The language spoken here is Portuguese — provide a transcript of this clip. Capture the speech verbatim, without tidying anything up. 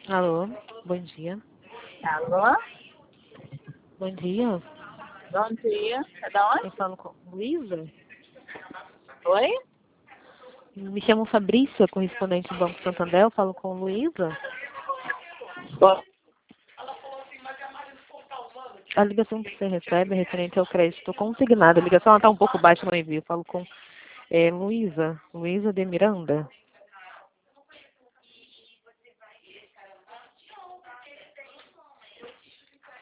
Alô, bom dia. Alô? Bom dia. Bom dia. É da onde? Eu falo com Luísa. Oi? Me chamo Fabrícia, correspondente do Banco Santander. Eu falo com Luísa. Oi. A ligação que você recebe é referente ao crédito consignado. A ligação está um pouco baixa no envio. Eu falo com é, Luísa. Luísa de Miranda.